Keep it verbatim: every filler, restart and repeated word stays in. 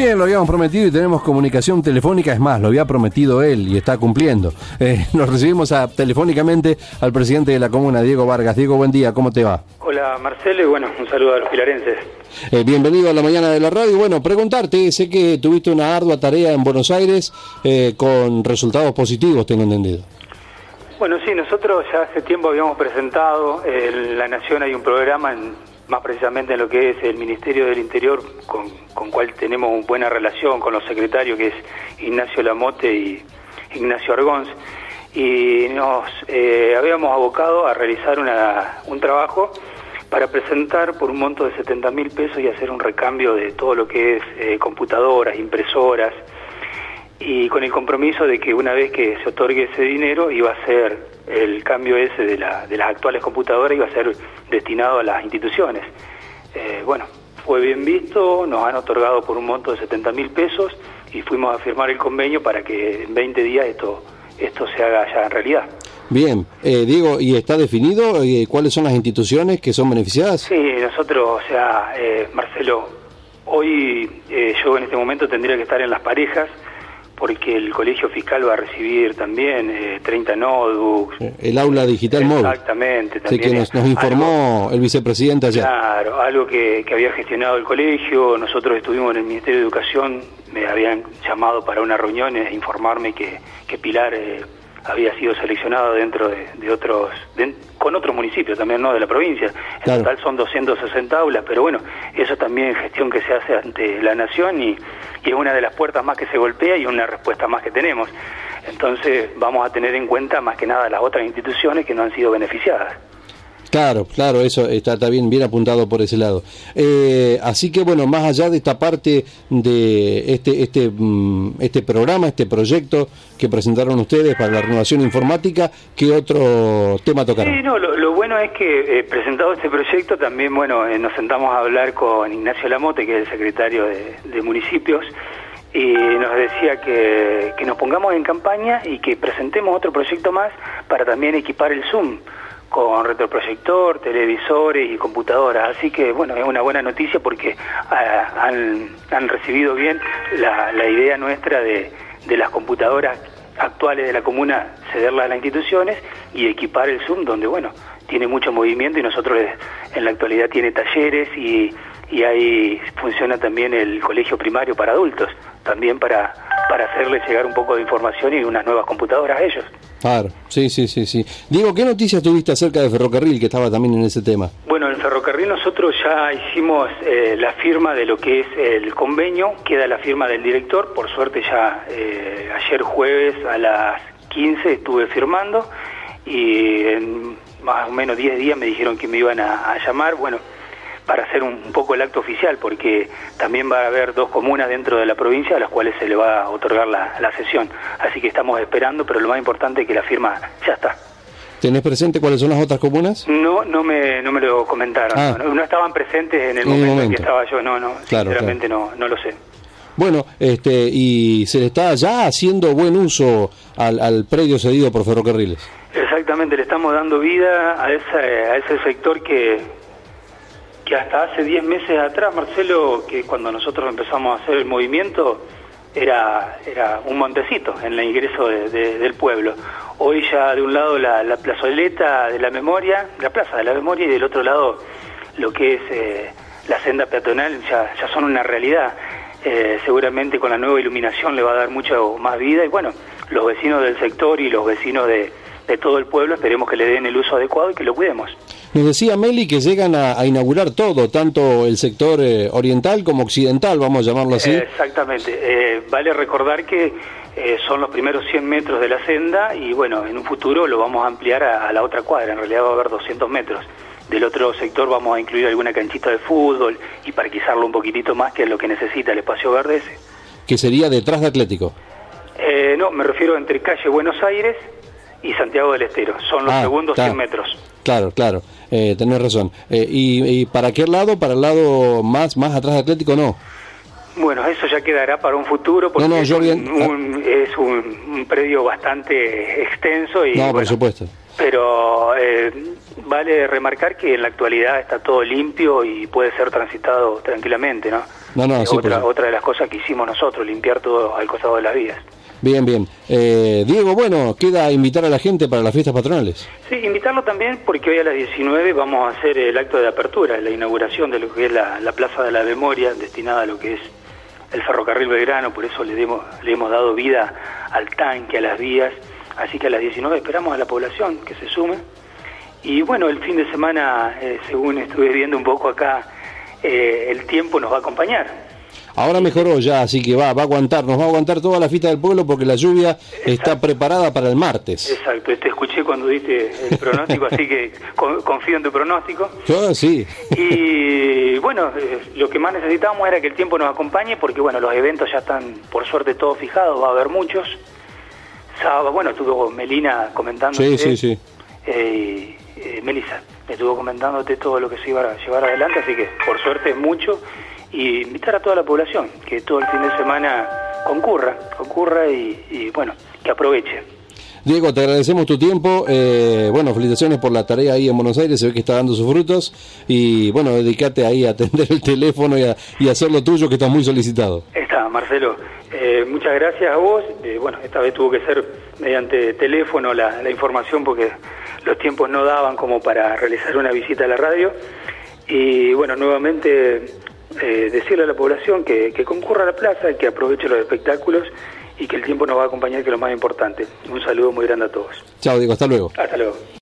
bien, lo habíamos prometido y tenemos comunicación telefónica, es más, lo había prometido él y está cumpliendo. Eh, nos recibimos a, telefónicamente al presidente de la comuna, Diego Vargas. Diego, buen día, ¿cómo te va? Hola Marcelo y bueno, un saludo a los pilarenses. Eh, bienvenido a la mañana de la radio. Bueno, preguntarte, sé que tuviste una ardua tarea en Buenos Aires eh, con resultados positivos, tengo entendido. Bueno, sí, nosotros ya hace tiempo habíamos presentado, en La Nación hay un programa, en, más precisamente en lo que es el Ministerio del Interior, con, con cual tenemos buena relación con los secretarios, que es Ignacio Lamote y Ignacio Argons, y nos eh, habíamos abocado a realizar una, un trabajo para presentar por un monto de setenta mil pesos y hacer un recambio de todo lo que es eh, computadoras, impresoras, y con el compromiso de que una vez que se otorgue ese dinero iba a ser el cambio ese de, la, de las actuales computadoras, iba a ser destinado a las instituciones. Eh, bueno, fue bien visto, nos han otorgado por un monto de setenta mil pesos y fuimos a firmar el convenio para que en veinte días esto, esto se haga ya en realidad. Bien, eh, Diego, ¿y está definido eh, cuáles son las instituciones que son beneficiadas? Sí, nosotros, o sea, eh, Marcelo, hoy eh, yo en este momento tendría que estar en Las Parejas, porque el colegio fiscal va a recibir también eh, treinta notebooks. El aula digital móvil. Exactamente. También sí, que nos, nos informó algo, el vicepresidente ayer. Claro, algo que, que había gestionado el colegio. Nosotros estuvimos en el Ministerio de Educación, me habían llamado para una reunión e informarme que, que Pilar eh, había sido seleccionado dentro de, de otros, de, con otros municipios también, no de la provincia. En claro. Total son doscientas sesenta aulas, pero bueno, eso también es gestión que se hace ante la nación y, y es una de las puertas más que se golpea y una respuesta más que tenemos. Entonces vamos a tener en cuenta más que nada las otras instituciones que no han sido beneficiadas. Claro, claro, eso está, está bien, bien apuntado por ese lado. Eh, así que bueno, más allá de esta parte de este, este, este programa, este proyecto que presentaron ustedes para la renovación informática, ¿qué otro tema tocaron? Sí, no, lo, lo bueno es que eh, presentado este proyecto también, bueno, eh, nos sentamos a hablar con Ignacio Lamote, que es el secretario de, de municipios, y nos decía que, que nos pongamos en campaña y que presentemos otro proyecto más para también equipar el Zoom con retroproyector, televisores y computadoras. Así que, bueno, es una buena noticia porque uh, han, han recibido bien la, la idea nuestra de, de las computadoras actuales de la comuna, cederlas a las instituciones y equipar el Zoom, donde, bueno, tiene mucho movimiento y nosotros en la actualidad tiene talleres y, y ahí funciona también el colegio primario para adultos, también para, para hacerles llegar un poco de información y unas nuevas computadoras a ellos. Claro, sí, sí, sí, sí. Diego, ¿qué noticias tuviste acerca de Ferrocarril, que estaba también en ese tema? Bueno, en Ferrocarril nosotros ya hicimos eh, la firma de lo que es el convenio, queda la firma del director, por suerte ya eh, ayer jueves a las quince estuve firmando y en más o menos diez días me dijeron que me iban a, a llamar, bueno, para hacer un, un poco el acto oficial, porque también va a haber dos comunas dentro de la provincia a las cuales se le va a otorgar la, la cesión. Así que estamos esperando, pero lo más importante es que la firma ya está. ¿Tenés presente cuáles son las otras comunas? No, no me, no me lo comentaron. Ah. No, no estaban presentes en el, en momento, el momento en que estaba yo, no, no, claro, sinceramente claro. no, no lo sé. Bueno, este, y se le está ya haciendo buen uso al, al predio cedido por Ferrocarriles. Exactamente, le estamos dando vida a ese, a ese sector que... que hasta hace diez meses atrás, Marcelo, que cuando nosotros empezamos a hacer el movimiento, era era un montecito en el ingreso de, de, del pueblo. Hoy ya de un lado la, la plazoleta de la memoria, la plaza de la memoria, y del otro lado lo que es eh, la senda peatonal ya, ya son una realidad. Eh, seguramente con la nueva iluminación le va a dar mucho más vida y bueno, los vecinos del sector y los vecinos de, de todo el pueblo esperemos que le den el uso adecuado y que lo cuidemos. Nos decía Meli que llegan a, a inaugurar todo, tanto el sector eh, oriental como occidental, vamos a llamarlo así. Eh, exactamente. Eh, vale recordar que eh, son los primeros cien metros de la senda y bueno, en un futuro lo vamos a ampliar a, a la otra cuadra, en realidad va a haber doscientos metros. Del otro sector vamos a incluir alguna canchita de fútbol y parquizarlo un poquitito más, que es lo que necesita el espacio verde ese. ¿Que sería detrás de Atlético? Eh, no, me refiero entre calle Buenos Aires y Santiago del Estero, son los ah, segundos ta. cien metros. Claro, claro, eh, tenés razón. Eh, y, ¿Y para qué lado? ¿Para el lado más más atrás de Atlético no? Bueno, eso ya quedará para un futuro porque no, no, es, un, bien... un, es un, un predio bastante extenso. Y, no, por bueno, supuesto. Pero eh, vale remarcar que en la actualidad está todo limpio y puede ser transitado tranquilamente, ¿no? No, no, eh, sí, otra, por... otra de las cosas que hicimos nosotros, limpiar todo al costado de las vías. Bien, bien. Eh, Diego, bueno, queda invitar a la gente para las fiestas patronales. Sí, invitarlo también porque hoy a las diecinueve vamos a hacer el acto de apertura, la inauguración de lo que es la, la Plaza de la Memoria, destinada a lo que es el ferrocarril Belgrano, por eso le, demos, le hemos dado vida al tanque, a las vías, así que a las diecinueve esperamos a la población que se sume. Y bueno, el fin de semana, eh, según estuve viendo un poco acá, eh, el tiempo nos va a acompañar. Ahora mejoró ya, así que va, va a aguantar, nos va a aguantar toda la fiesta del pueblo porque la lluvia Exacto. está preparada para el martes. Exacto, te escuché cuando diste el pronóstico, así que confío en tu pronóstico. Yo sí. Y bueno, eh, lo que más necesitábamos era que el tiempo nos acompañe porque bueno, los eventos ya están por suerte todos fijados, va a haber muchos. Sábado, bueno, estuvo Melina comentándote. Sí, sí, sí. Eh, eh, Melissa, estuvo comentándote todo lo que se iba a llevar adelante, así que por suerte es mucho. Y invitar a toda la población que todo el fin de semana concurra, concurra y, y bueno, que aproveche. Diego, te agradecemos tu tiempo, eh, bueno, felicitaciones por la tarea ahí en Buenos Aires, se ve que está dando sus frutos y bueno, dedicate ahí a atender el teléfono y a, y a hacer lo tuyo que está muy solicitado. Está, Marcelo, eh, muchas gracias a vos, eh, bueno, esta vez tuvo que ser mediante teléfono la, la información porque los tiempos no daban como para realizar una visita a la radio y bueno, nuevamente... Eh, decirle a la población que, que concurra a la plaza, que aproveche los espectáculos y que el tiempo nos va a acompañar, que es lo más importante. Un saludo muy grande a todos. Chao, Diego, hasta luego. Hasta luego.